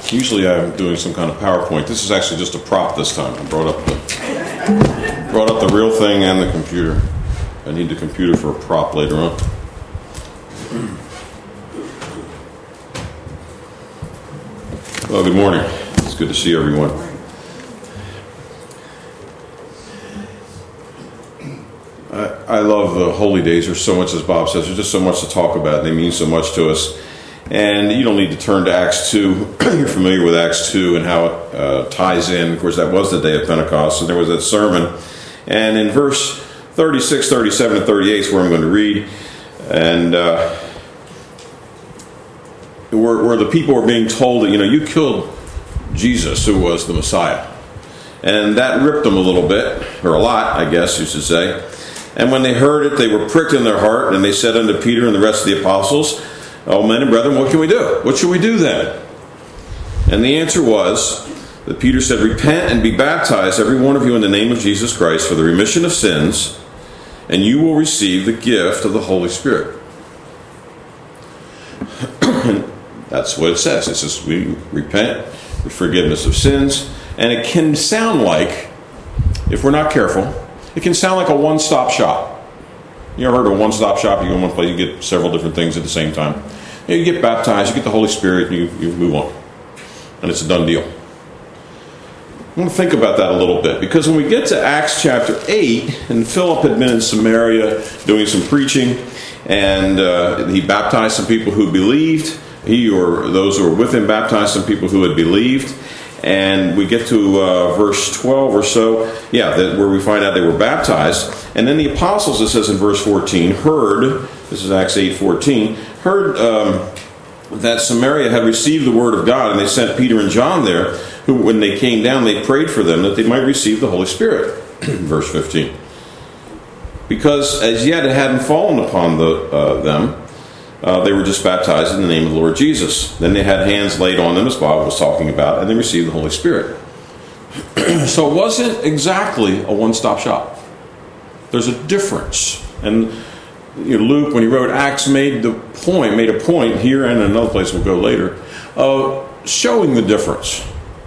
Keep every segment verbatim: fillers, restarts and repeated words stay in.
Usually I'm doing some kind of PowerPoint. This is actually just a prop this time. I brought up the brought up the real thing and the computer. I need the computer for a prop later on. Well, good morning. It's good to see everyone. I, I love the holy days. There's so much, as Bob says, there's just so much to talk about. They mean so much to us. And you don't need to turn to Acts two. You're familiar with Acts two and how it uh, ties in. Of course, that was the day of Pentecost, and there was that sermon. And in verse thirty-six, thirty-seven, and thirty-eight is where I'm going to read. And uh, where, where the people were being told that, you know, you killed Jesus, who was the Messiah. And that ripped them a little bit, or a lot, I guess you should say. And when they heard it, they were pricked in their heart, and they said unto Peter and the rest of the apostles, "O men and brethren, what can we do? What should we do then?" And the answer was that Peter said, "Repent and be baptized, every one of you, in the name of Jesus Christ, for the remission of sins, and you will receive the gift of the Holy Spirit." That's what it says. It says we repent for forgiveness of sins. And it can sound like, if we're not careful, it can sound like a one-stop shop. You ever heard of a one-stop shop? You go in one place, you get several different things at the same time. You get baptized, you get the Holy Spirit, and you, you move on. And it's a done deal. I want to think about that a little bit, because when we get to Acts chapter eight, and Philip had been in Samaria doing some preaching, and uh, he baptized some people who believed. He or those who were with him baptized some people who had believed. And we get to uh, verse twelve or so, yeah, that, where we find out they were baptized. And then the apostles, it says in verse fourteen, heard, this is Acts eight fourteen, heard um, that Samaria had received the word of God, and they sent Peter and John there, who, when they came down, they prayed for them that they might receive the Holy Spirit. Verse fifteen. Because as yet it hadn't fallen upon the, uh, them, Uh, they were just baptized in the name of the Lord Jesus. Then they had hands laid on them, as Bob was talking about, and they received the Holy Spirit. So it wasn't exactly a one-stop shop. There's a difference. And you know, Luke, when he wrote Acts, made the point, made a point here and another place we'll go later, of showing the difference.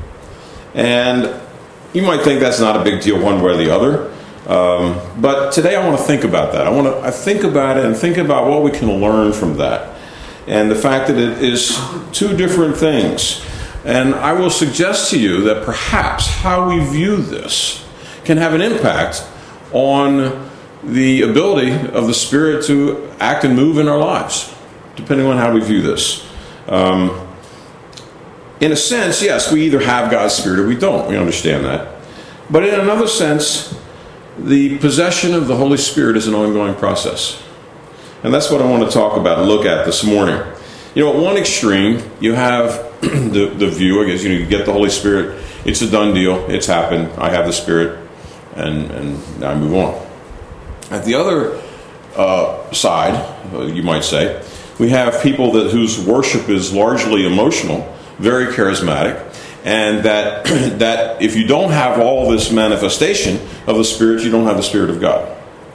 And you might think that's not a big deal one way or the other. Um, but today I want to think about that. I want to I think about it and think about what we can learn from that. And the fact that it is two different things. And I will suggest to you that perhaps how we view this can have an impact on the ability of the Spirit to act and move in our lives, depending on how we view this. Um, in a sense, yes, we either have God's Spirit or we don't. We understand that. But in another sense, the possession of the Holy Spirit is an ongoing process. And that's what I want to talk about and look at this morning. You know, at one extreme, you have the, the view, I guess, you know, you get the Holy Spirit, it's a done deal, it's happened, I have the Spirit, and, and I move on. At the other uh, side, uh, you might say, we have people that whose worship is largely emotional, very charismatic, and that that if you don't have all this manifestation of the Spirit, you don't have the Spirit of God.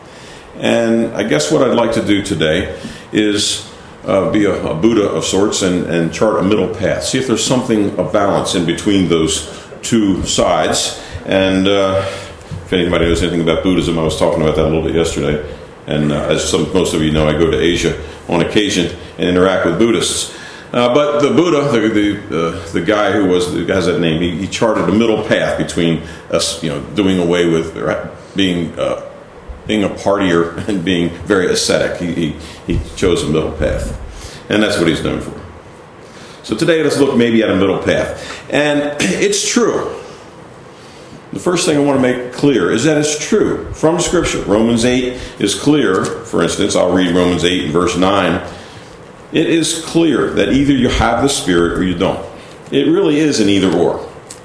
And I guess what I'd like to do today is uh, be a, a Buddha of sorts and, and chart a middle path. See if there's something, a balance in between those two sides. And uh, if anybody knows anything about Buddhism, I was talking about that a little bit yesterday. And uh, as some, most of you know, I go to Asia on occasion and interact with Buddhists. Uh, but the Buddha, the the, uh, the guy who was who has that name, he, he charted a middle path between us, you know, doing away with being uh, being a partier and being very ascetic. He, he he chose a middle path, and that's what he's known for. So today, let's look maybe at a middle path, and it's true. The first thing I want to make clear is that it's true from Scripture. Romans eight is clear. For instance, I'll read Romans eight and verse nine. It is clear that either you have the Spirit or you don't. It really is an either or.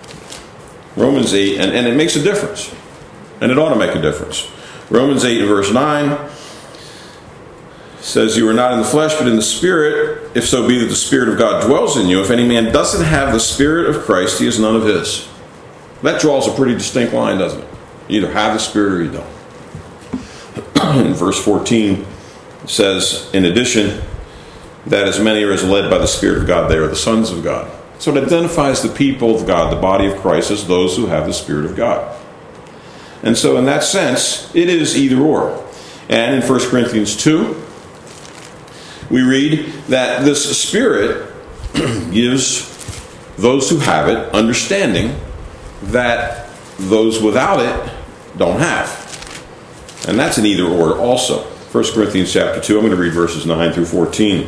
Romans eight, and, and it makes a difference. And it ought to make a difference. Romans eight and verse nine says, "You are not in the flesh, but in the Spirit, if so be that the Spirit of God dwells in you. If any man doesn't have the Spirit of Christ, he is none of his." That draws a pretty distinct line, doesn't it? You either have the Spirit or you don't. In verse fourteen, it says, in addition, that as many are as led by the Spirit of God, they are the sons of God. So it identifies the people of God, the body of Christ, as those who have the Spirit of God. And so in that sense, it is either or. And in First Corinthians two, we read that this Spirit gives those who have it understanding that those without it don't have. And that's an either or also. First Corinthians chapter two, I'm going to read verses nine through fourteen.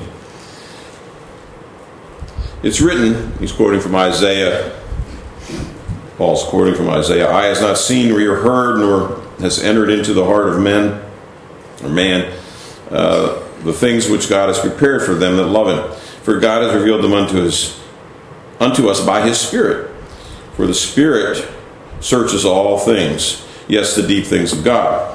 It's written, he's quoting from Isaiah, Paul's quoting from Isaiah, "Eye has not seen nor ear heard, nor has entered into the heart of men, or man, uh, the things which God has prepared for them that love him. For God has revealed them unto his, unto us by his Spirit. For the Spirit searches all things, yes, the deep things of God.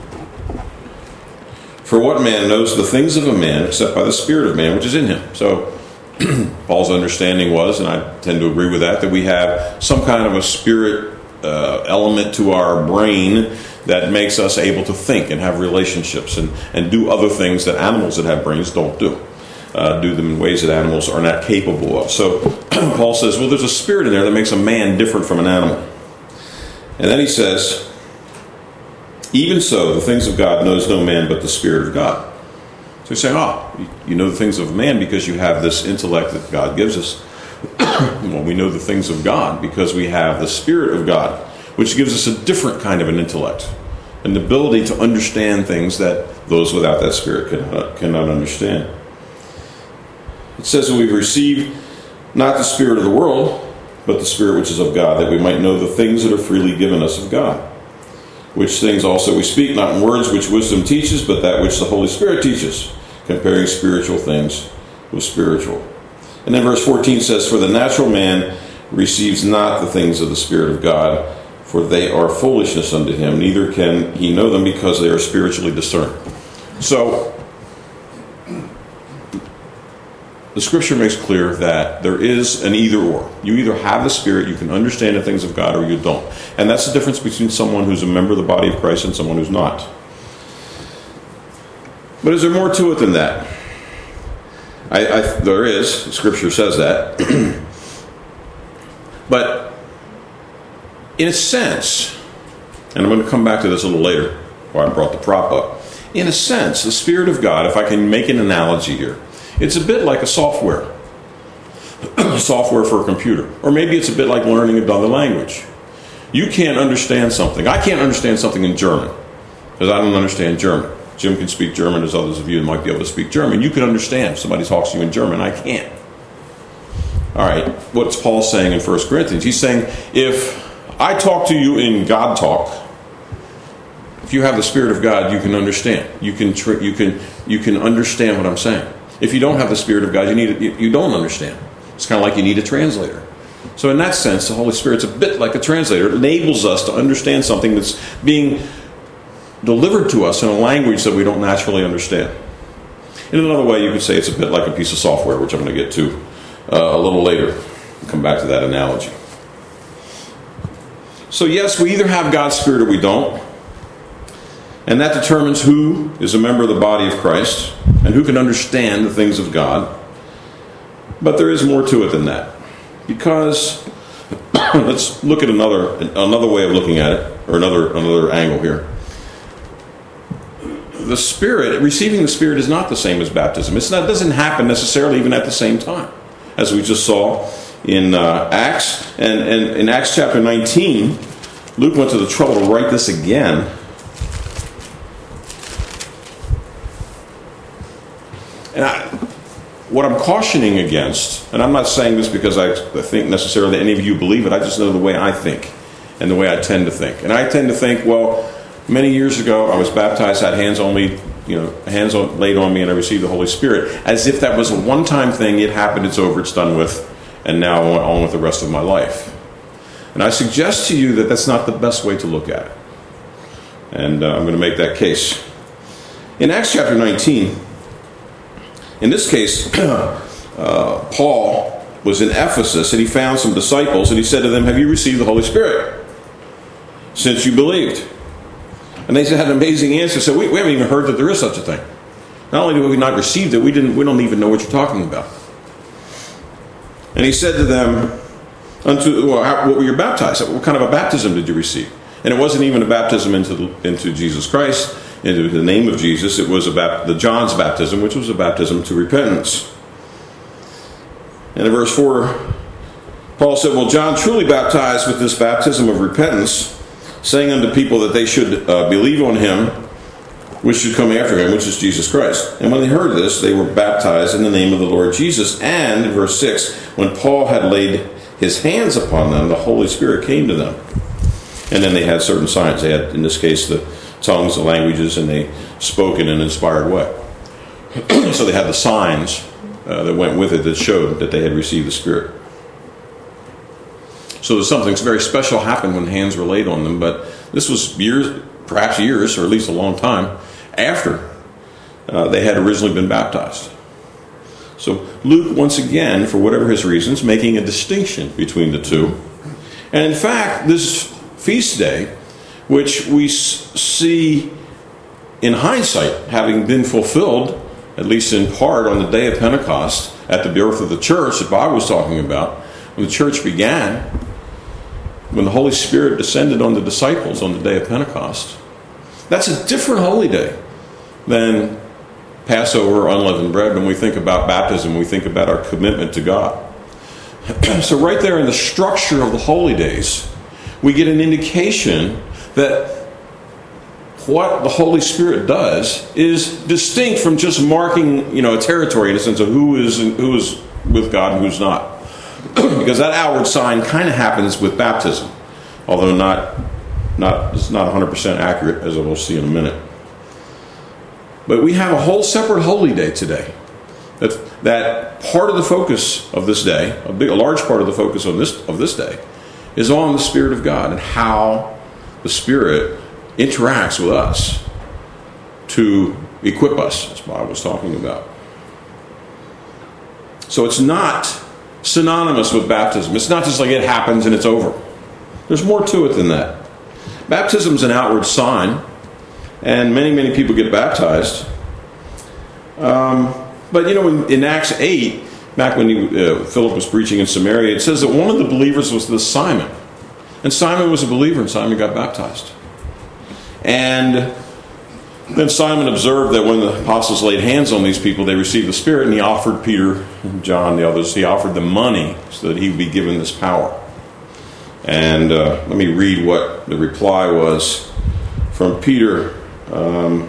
For what man knows the things of a man except by the Spirit of man which is in him?" So Paul's understanding was, and I tend to agree with that, that we have some kind of a spirit uh, element to our brain that makes us able to think and have relationships and, and do other things that animals that have brains don't do. Uh, do them in ways that animals are not capable of. So Paul says, well, there's a spirit in there that makes a man different from an animal. And then he says, "Even so, the things of God knows no man but the Spirit of God." So you say, oh, you know the things of man because you have this intellect that God gives us. Well, we know the things of God because we have the Spirit of God, which gives us a different kind of an intellect, an ability to understand things that those without that Spirit cannot, cannot understand. It says that we've received not the spirit of the world, but the Spirit which is of God, that we might know the things that are freely given us of God. Which things also we speak, not in words which wisdom teaches, but that which the Holy Spirit teaches, comparing spiritual things with spiritual. And then verse fourteen says, "For the natural man receives not the things of the Spirit of God, for they are foolishness unto him, neither can he know them because they are spiritually discerned." So, the Scripture makes clear that there is an either or. You either have the Spirit, you can understand the things of God, or you don't. And that's the difference between someone who's a member of the body of Christ and someone who's not. But is there more to it than that? I, I, there is. Scripture says that. But in a sense, and I'm going to come back to this a little later, why I brought the prop up. In a sense, the Spirit of God, if I can make an analogy here, it's a bit like a software. Software for a computer. Or maybe it's a bit like learning another language. You can't understand something. I can't understand something in German because I don't understand German. Jim can speak German, as others of you might be able to speak German. You can understand if somebody talks to you in German. I can't. All right, what's Paul saying in First Corinthians? He's saying, if I talk to you in God talk, if you have the Spirit of God, you can understand. You can tr- you can you can understand what I'm saying. If you don't have the Spirit of God, you need a, you, you don't understand. It's kind of like you need a translator. So in that sense, the Holy Spirit's a bit like a translator. It enables us to understand something that's being delivered to us in a language that we don't naturally understand. In another way, you could say it's a bit like a piece of software, which I'm going to get to uh, a little later. I'll come back to that analogy. So yes, we either have God's Spirit or we don't. And that determines who is a member of the body of Christ and who can understand the things of God. But there is more to it than that. Because, let's look at another another way of looking at it, or another another angle here. The Spirit, receiving the Spirit is not the same as baptism. It's not, it doesn't happen necessarily even at the same time. As we just saw in uh, Acts. And, and in Acts chapter nineteen, Luke went to the trouble to write this again. And I, what I'm cautioning against, and I'm not saying this because I think necessarily any of you believe it, I just know the way I think and the way I tend to think. And I tend to think, well, many years ago I was baptized, had hands on me, you know, hands on, laid on me, and I received the Holy Spirit, as if that was a one-time thing. It happened, it's over, it's done with, and now I went on with the rest of my life. And I suggest to you that that's not the best way to look at it. And uh, I'm going to make that case. In Acts chapter nineteen, in this case, uh, Paul was in Ephesus, and he found some disciples, and he said to them, "Have you received the Holy Spirit since you believed?" And they had an amazing answer. So we, we haven't even heard that there is such a thing. Not only do we not received it, we didn't. We don't even know what you're talking about. And he said to them, "Unto well, how, what were you baptized? What kind of a baptism did you receive?" And it wasn't even a baptism into into Jesus Christ, into the name of Jesus. It was about the John's baptism, which was a baptism to repentance. And in verse four, Paul said, "Well, John truly baptized with this baptism of repentance, saying unto people that they should uh, believe on him, which should come after him, which is Jesus Christ. And when they heard this, they were baptized in the name of the Lord Jesus. And," in verse six, "when Paul had laid his hands upon them, the Holy Spirit came to them." And then they had certain signs. They had, in this case, the tongues, the languages, and they spoke in an inspired way. So they had the signs uh, that went with it that showed that they had received the Spirit. So there's something very special happened when hands were laid on them, but this was years, perhaps years, or at least a long time after uh, they had originally been baptized. So Luke, once again, for whatever his reasons, making a distinction between the two. And in fact, this feast day, which we see in hindsight having been fulfilled, at least in part, on the day of Pentecost, at the birth of the church that Bob was talking about, when the church began, when the Holy Spirit descended on the disciples on the day of Pentecost. That's a different holy day than Passover or unleavened bread. When we think about baptism, we think about our commitment to God. So right there in the structure of the holy days, we get an indication that what the Holy Spirit does is distinct from just marking, you know, a territory in a sense of who is who is with God and who's not. Because that outward sign kind of happens with baptism, although not not it's not one hundred percent accurate, as we'll see in a minute. But we have a whole separate holy day today. That that part of the focus of this day, a big, a large part of the focus of this of this day, is on the Spirit of God and how the Spirit interacts with us to equip us, as Bob was talking about. So it's not synonymous with baptism. It's not just like it happens and it's over. There's more to it than that. Baptism is an outward sign, and many, many people get baptized. Um, but, you know, in, in Acts eight, back when he, uh, Philip was preaching in Samaria, it says that one of the believers was this Simon. And Simon was a believer, and Simon got baptized. And then Simon observed that when the apostles laid hands on these people, they received the Spirit, and he offered Peter, John, the others, he offered them money so that he would be given this power. And uh, let me read what the reply was from Peter. Um,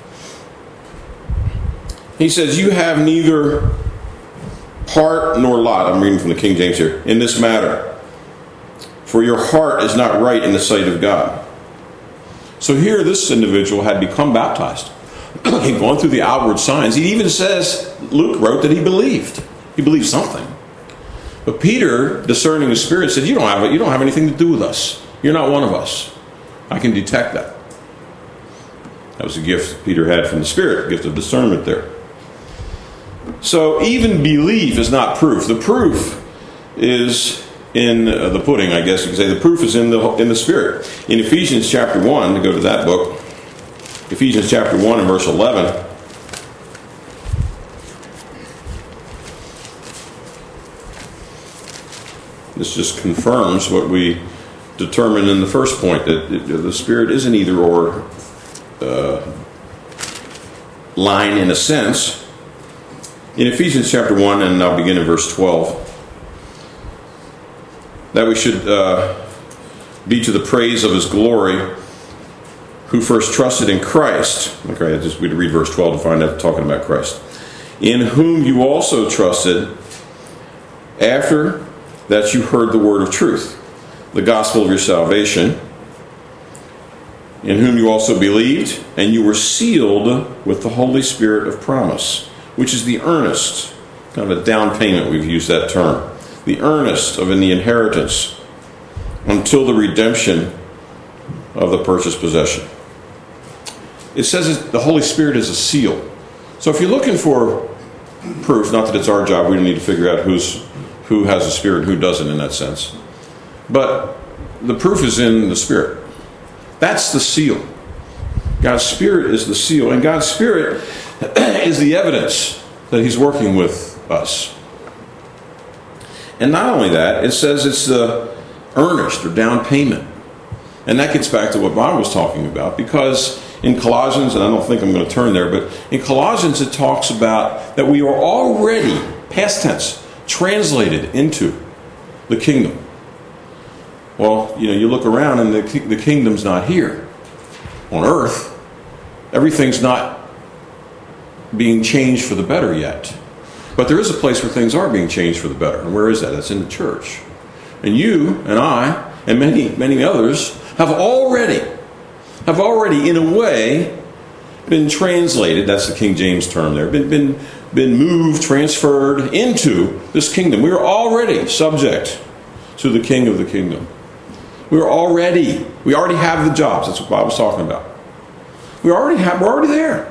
he says, "You have neither part nor lot," I'm reading from the King James here, "in this matter, for your heart is not right in the sight of God." So here this individual had become baptized. He'd gone through the outward signs. He even says, Luke wrote that he believed. He believed something. But Peter, discerning the Spirit, said, you don't have it. You don't have anything to do with us. You're not one of us. I can detect that. That was a gift Peter had from the Spirit, a gift of discernment there. So even belief is not proof. The proof is in uh, the pudding, I guess you could say. The proof is in the in the Spirit. In Ephesians chapter one, to go to that book, Ephesians chapter one and verse eleven. This just confirms what we determined in the first point, that the Spirit is an either-or uh, line in a sense. In Ephesians chapter one, and I'll begin in verse twelve, that we should uh, be to the praise of His glory, who first trusted in Christ. Okay, I just we'd read verse twelve to find out talking about Christ. In whom you also trusted, after that you heard the word of truth, the gospel of your salvation, in whom you also believed, and you were sealed with the Holy Spirit of promise, which is the earnest, kind of a down payment, we've used that term, the earnest of in the inheritance until the redemption of the purchased possession. It says the Holy Spirit is a seal. So if you're looking for proof, not that it's our job, we don't need to figure out who's who has the Spirit and who doesn't in that sense, but the proof is in the Spirit. That's the seal. God's Spirit is the seal, and God's Spirit is the evidence that He's working with us. And not only that, it says it's the earnest or down payment. And that gets back to what Bob was talking about, because in Colossians, and I don't think I'm going to turn there, but in Colossians it talks about that we are already, past tense, translated into the kingdom. Well, you know, you look around and the, the kingdom's not here. On earth, everything's not being changed for the better yet. But there is a place where things are being changed for the better. And where is that? That's in the church. And you and I and many, many others have already, have already, in a way, been translated, that's the King James term there, been, been, been moved, transferred into this kingdom. We are already subject to the King of the kingdom. We're already, we already have the jobs. That's what Bob was talking about. We already have, we're already there.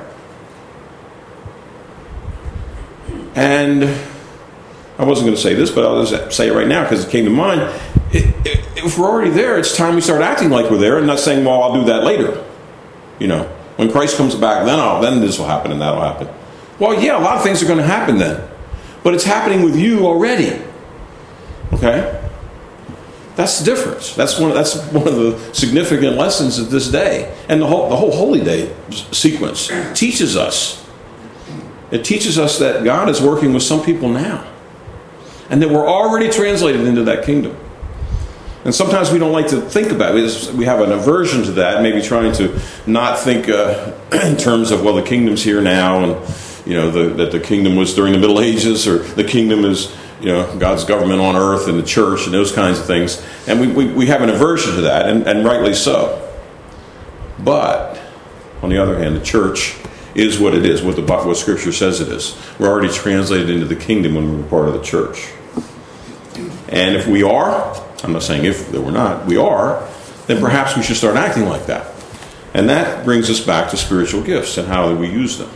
And I wasn't going to say this, but I'll just say it right now because it came to mind. It, it, if we're already there, it's time we start acting like we're there and not saying, well, I'll do that later. You know, when Christ comes back, then I'll, then this will happen and that'll happen. Well, yeah, a lot of things are going to happen then. But it's happening with you already. Okay? That's the difference. That's one. That's one of the significant lessons of this day, and the whole the whole Holy Day sequence teaches us. It teaches us that God is working with some people now, and that we're already translated into that kingdom. And sometimes we don't like to think about it. We have an aversion to that, maybe trying to not think uh, in terms of, well, the kingdom's here now, and you know the, that the kingdom was during the Middle Ages, or the kingdom is, you know, God's government on earth and the church and those kinds of things. And we, we, we have an aversion to that, and, and rightly so. But, on the other hand, the church is what it is, what, the, what Scripture says it is. We're already translated into the kingdom when we're part of the church. And if we are, I'm not saying if that we're not, we are, then perhaps we should start acting like that. And that brings us back to spiritual gifts and how we use them.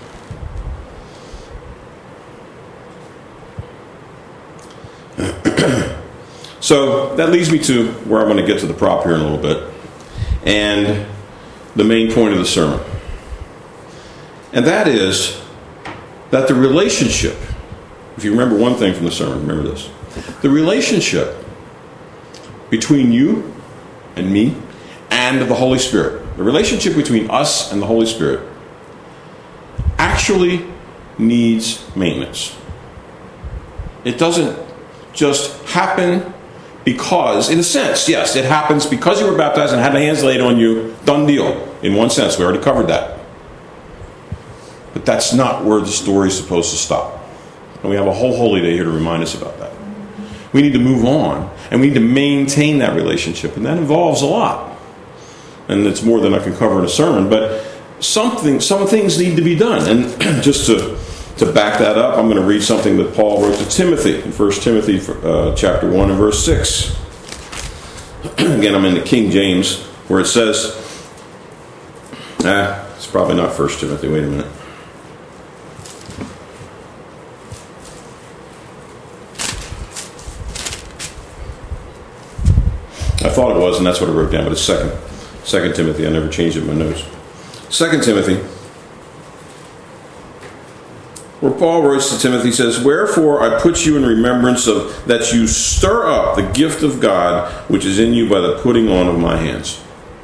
So that leads me to where I'm going to get to the prop here in a little bit, and the main point of the sermon. And that is that the relationship, if you remember one thing from the sermon, remember this. The relationship between you and me and the Holy Spirit, the relationship between us and the Holy Spirit, actually needs maintenance. It doesn't just happen because, in a sense, yes, it happens because you were baptized and had the hands laid on you. Done deal. In one sense, we already covered that. But that's not where the story is supposed to stop. And we have a whole holy day here to remind us about that. We need to move on, and we need to maintain that relationship, and that involves a lot. And it's more than I can cover in a sermon, but something, some things need to be done. And just to To back that up, I'm going to read something that Paul wrote to Timothy in First Timothy uh, chapter one and verse six. Again, I'm in the King James, where it says, ah, it's probably not First Timothy, wait a minute. I thought it was, and that's what I wrote down, but it's Second. Second Timothy, I never changed it in my notes. Second Timothy, where Paul writes to Timothy, says, "Wherefore I put you in remembrance of that you stir up the gift of God which is in you by the putting on of my hands."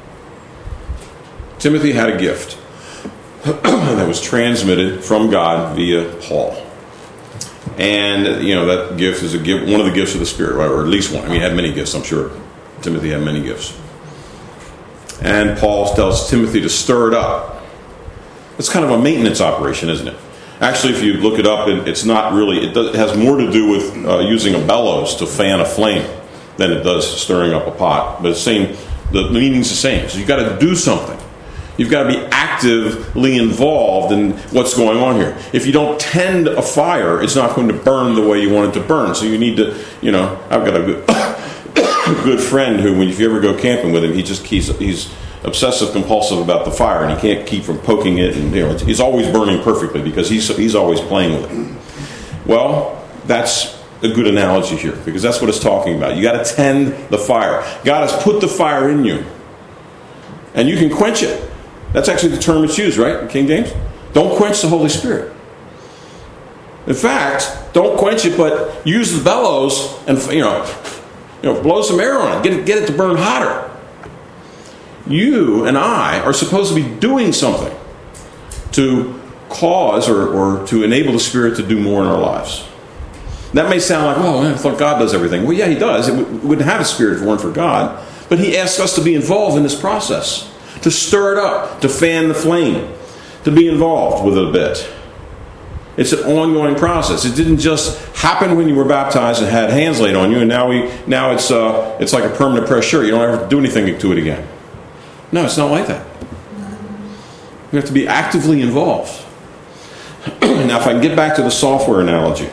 Timothy had a gift that was transmitted from God via Paul. And, you know, that gift is a gift, one of the gifts of the Spirit, right? Or at least one. I mean, he had many gifts, I'm sure. Timothy had many gifts. And Paul tells Timothy to stir it up. It's kind of a maintenance operation, isn't it? Actually, if you look it up, it's not really, it, does, it has more to do with uh, using a bellows to fan a flame than it does stirring up a pot. But the same, the meaning's the same. So you've got to do something. You've got to be actively involved in what's going on here. If you don't tend a fire, it's not going to burn the way you want it to burn. So you need to, you know, I've got a good, a good friend who, when if you ever go camping with him, he just he's he's obsessive compulsive about the fire, and he can't keep from poking it, and you know, he's always burning perfectly because he's he's always playing with it. Well, that's a good analogy here, because that's what it's talking about. You got to tend the fire. God has put the fire in you, and you can quench it. That's actually the term it's used, right, in King James? Don't quench the Holy Spirit. In fact, don't quench it, but use the bellows and, you know, you know, blow some air on it. Get it, get it to burn hotter. You and I are supposed to be doing something to cause or, or to enable the Spirit to do more in our lives. That may sound like, oh, man, I thought God does everything. Well, yeah, He does. It w- we wouldn't have a Spirit if it weren't for God. But He asks us to be involved in this process, to stir it up, to fan the flame, to be involved with it a bit. It's an ongoing process. It didn't just happen when you were baptized and had hands laid on you, and now we now it's uh, it's like a permanent press shirt. You don't ever have to do anything to it again. No, it's not like that. You have to be actively involved. Now, if I can get back to the software analogy.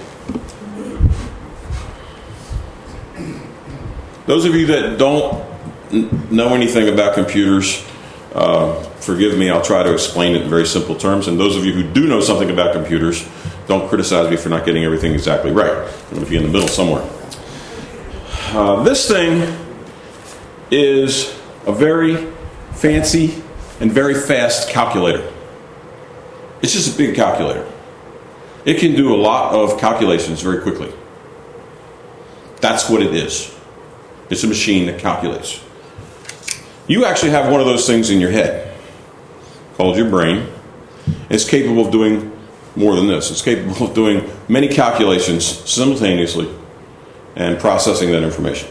Those of you that don't know anything about computers, uh, forgive me, I'll try to explain it in very simple terms. And those of you who do know something about computers, don't criticize me for not getting everything exactly right. I'm going to be in the middle somewhere. Uh, this thing is a very fancy and very fast calculator. It's just a big calculator. It can do a lot of calculations very quickly. That's what it is. It's a machine that calculates. You actually have one of those things in your head called your brain. It's capable of doing more than this. It's capable of doing many calculations simultaneously and processing that information.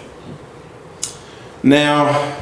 Now,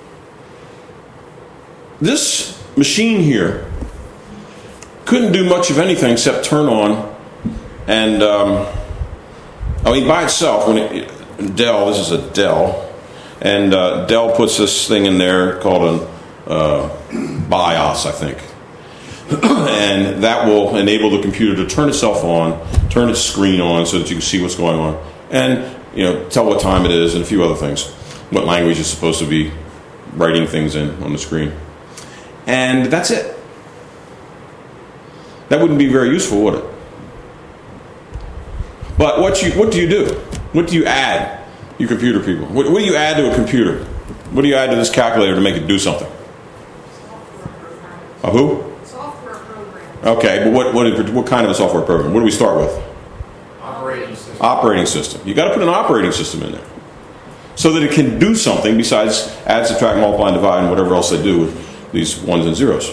this machine here couldn't do much of anything except turn on and, um, I mean, by itself, when it, Dell, this is a Dell, and uh, Dell puts this thing in there called a uh, BIOS, I think. And that will enable the computer to turn itself on, turn its screen on so that you can see what's going on, and, you know, tell what time it is and a few other things. What language is supposed to be writing things in on the screen. And that's it. That wouldn't be very useful, would it? But what you what do you do? What do you add, you computer people? What, what do you add to a computer? What do you add to this calculator to make it do something? A who? Software program. Okay, but what, what what kind of a software program? What do we start with? Operating system. Operating system. You got to put an operating system in there so that it can do something besides add, subtract, multiply, and divide, and whatever else they do with these ones and zeros.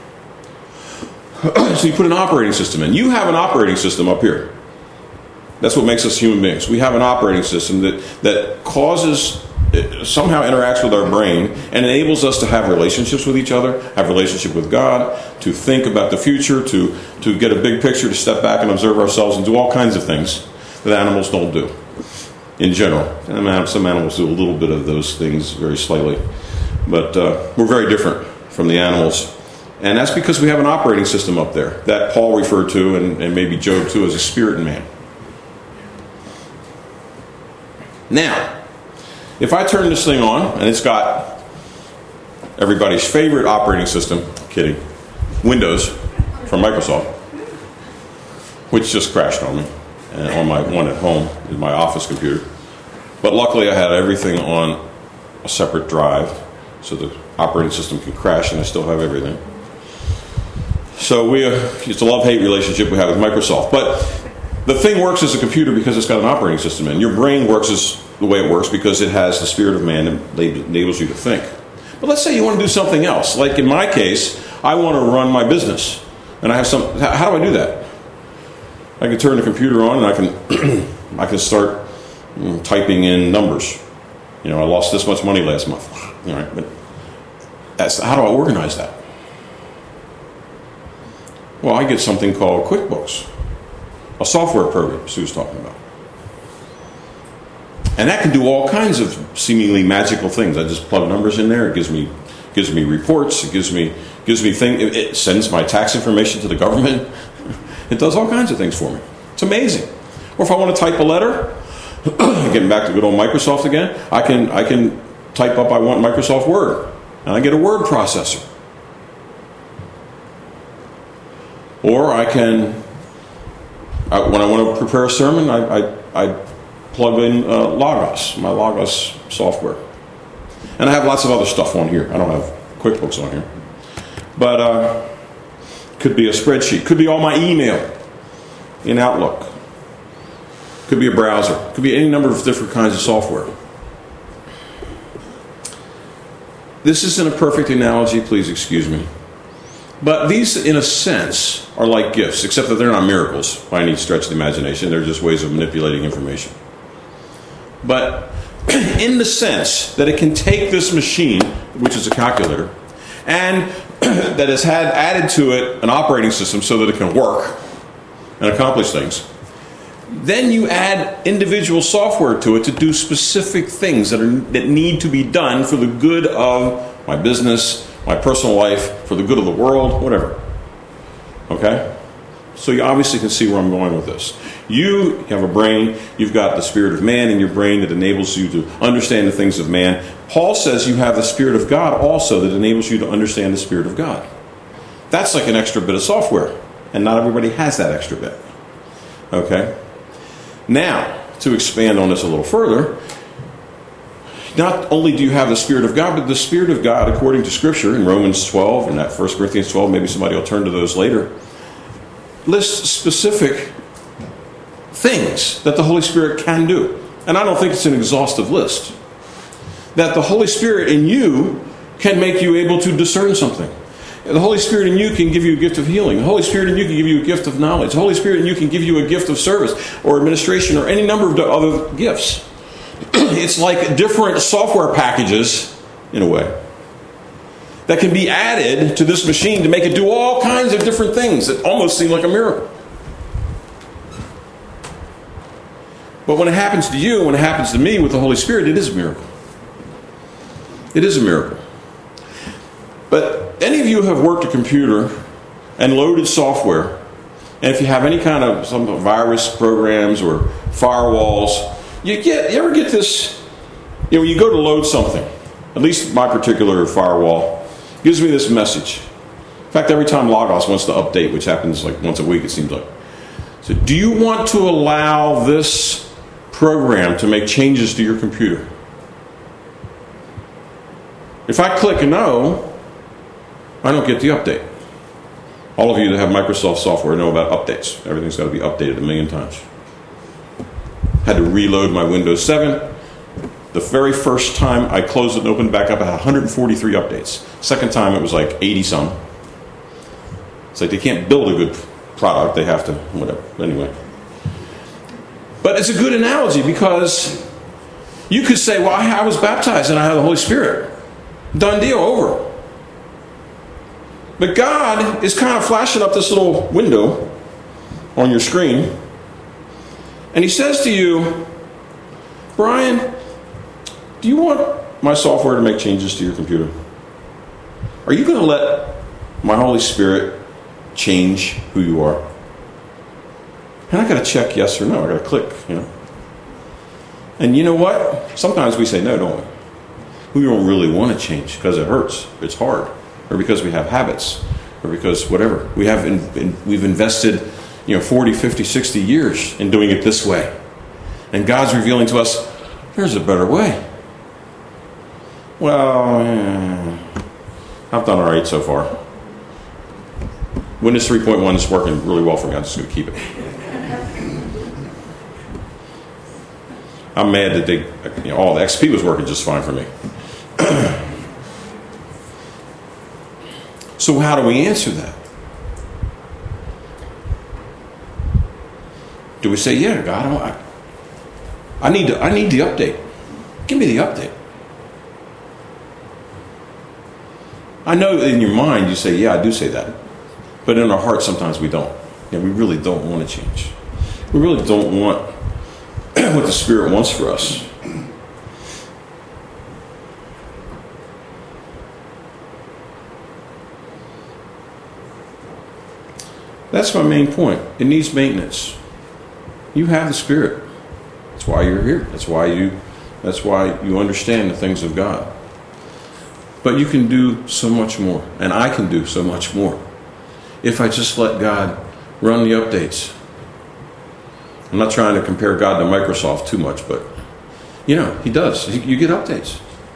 So you put an operating system in. You have an operating system up here. That's what makes us human beings. We have an operating system that, that causes, somehow interacts with our brain and enables us to have relationships with each other, have relationship with God, to think about the future, to, to get a big picture, to step back and observe ourselves and do all kinds of things that animals don't do in general. And some animals do a little bit of those things very slightly. But uh, we're very different from the animals. And that's because we have an operating system up there that Paul referred to, and, and maybe Job too, as a spirit in man. Now, if I turn this thing on, and it's got everybody's favorite operating system, kidding, Windows from Microsoft, which just crashed on me, and on my one at home, is my office computer. But luckily I had everything on a separate drive, so the operating system can crash and I still have everything. So we, uh, it's a love-hate relationship we have with Microsoft. But the thing works as a computer because it's got an operating system in. Your brain works as the way it works because it has the spirit of man and enables you to think. But let's say you want to do something else. Like in my case, I want to run my business. And I have some, how do I do that? I can turn the computer on and I can I can start you know, typing in numbers. You know, I lost this much money last month. All right, but that's, how do I organize that? Well, I get something called QuickBooks, a software program Sue's talking about. And that can do all kinds of seemingly magical things. I just plug numbers in there. It gives me gives me reports. It gives me gives me things. It, it sends my tax information to the government. It does all kinds of things for me. It's amazing. Or if I want to type a letter, getting back to good old Microsoft again, I can I can type up I want Microsoft Word, and I get a word processor. Or I can, I, when I want to prepare a sermon, I, I, I plug in uh, Logos, my Logos software. And I have lots of other stuff on here. I don't have QuickBooks on here. But uh, could be a spreadsheet. Could be all my email. in Outlook. Could be a browser. Could be any number of different kinds of software. This isn't a perfect analogy, please excuse me. But these, in a sense, are like gifts, except that they're not miracles by any stretch of the imagination. They're just ways of manipulating information. But in the sense that it can take this machine, which is a calculator, and that has had added to it an operating system so that it can work and accomplish things, then you add individual software to it to do specific things that are that need to be done for the good of my business, my personal life, for the good of the world, whatever. Okay? So you obviously can see where I'm going with this. You have a brain, you've got the spirit of man in your brain that enables you to understand the things of man. Paul says you have the Spirit of God also that enables you to understand the Spirit of God. That's like an extra bit of software, and not everybody has that extra bit. Okay? Now, to expand on this a little further, not only do you have the Spirit of God, but the Spirit of God, according to Scripture, in Romans twelve and that First Corinthians twelve, maybe somebody will turn to those later, lists specific things that the Holy Spirit can do. And I don't think it's an exhaustive list. That the Holy Spirit in you can make you able to discern something. The Holy Spirit in you can give you a gift of healing. The Holy Spirit in you can give you a gift of knowledge. The Holy Spirit in you can give you a gift of service or administration or any number of other gifts. It's like different software packages, in a way, that can be added to this machine to make it do all kinds of different things that almost seem like a miracle. But when it happens to you, when it happens to me with the Holy Spirit, it is a miracle. It is a miracle. But any of you have worked a computer and loaded software, and if you have any kind of some virus programs or firewalls, you get you ever get this, you know, you go to load something, at least my particular firewall gives me this message. In fact, every time Logos wants to update, which happens like once a week, it seems like. So, do you want to allow this program to make changes to your computer? If I click no, I don't get the update. All of you that have Microsoft software know about updates. Everything's got to be updated a million times. Had to reload my Windows seven. The very first time I closed it and opened it back up, I had one hundred forty-three updates. Second time it was like eighty some. It's like they can't build a good product. They have to, whatever. Anyway. But it's a good analogy because you could say, well, I was baptized and I have the Holy Spirit. Done deal, over. But God is kind of flashing up this little window on your screen. And he says to you, Brian, do you want my software to make changes to your computer? Are you going to let my Holy Spirit change who you are? And I got to check yes or no. I got to click, you know. And you know what? Sometimes we say no, don't we? We don't really want to change because it hurts. It's hard. Or because we have habits. Or because whatever. We have in, in, we've invested, you know, forty, fifty, sixty years in doing it this way. And God's revealing to us, there's a better way. Well, yeah, I've done all right so far. Windows three point one is working really well for me. I'm just going to keep it. I'm mad that they, you know, all the X P was working just fine for me. So how do we answer that? Do we say, yeah, God, I, I need to, I need the update. Give me the update. I know in your mind you say, yeah, I do say that. But in our heart, sometimes we don't. Yeah, we really don't want to change. We really don't want what the Spirit wants for us. That's my main point. It needs maintenance. You have the Spirit. That's why you're here. That's why you that's why you understand the things of God. But you can do so much more. And I can do so much more. If I just let God run the updates. I'm not trying to compare God to Microsoft too much, but you know, he does. You get updates.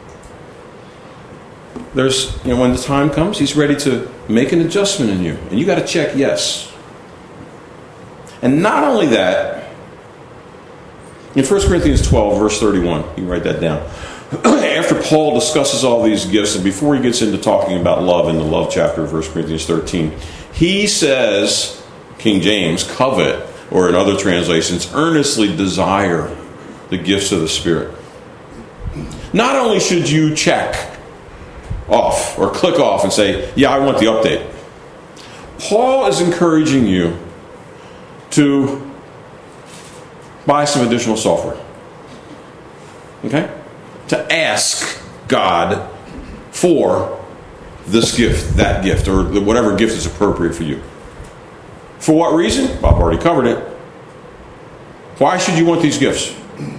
There's, you know, when the time comes, he's ready to make an adjustment in you. And you got to check yes. And not only that, in First Corinthians twelve, verse thirty-one, you can write that down. After Paul discusses all these gifts, and before he gets into talking about love in the love chapter of First Corinthians thirteen, he says, King James, covet, or in other translations, earnestly desire the gifts of the Spirit. Not only should you check off or click off and say, yeah, I want the update. Paul is encouraging you to buy some additional software. Okay? To ask God for this gift, that gift, or whatever gift is appropriate for you. For what reason? Well, I've already covered it. Why should you want these gifts?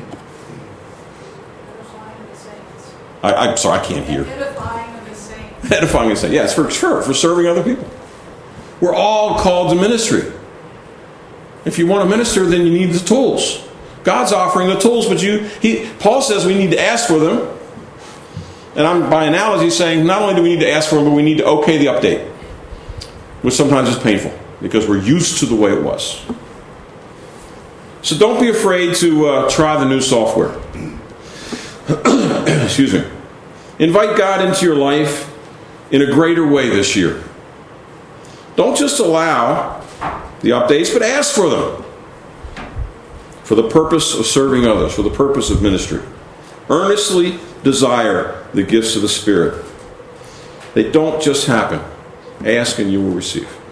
I, I'm sorry, I can't hear. Edifying of the saints. Edifying of the saints. Yeah, it's for sure, for serving other people. We're all called to ministry. If you want to minister, then you need the tools. God's offering the tools, but you, he, Paul says we need to ask for them. And I'm, by analogy, saying not only do we need to ask for them, but we need to okay the update. Which sometimes is painful, because we're used to the way it was. So don't be afraid to uh, try the new software. Excuse me. Invite God into your life in a greater way this year. Don't just allow the updates, but ask for them. For the purpose of serving others, for the purpose of ministry. Earnestly desire the gifts of the Spirit. They don't just happen. Ask and you will receive.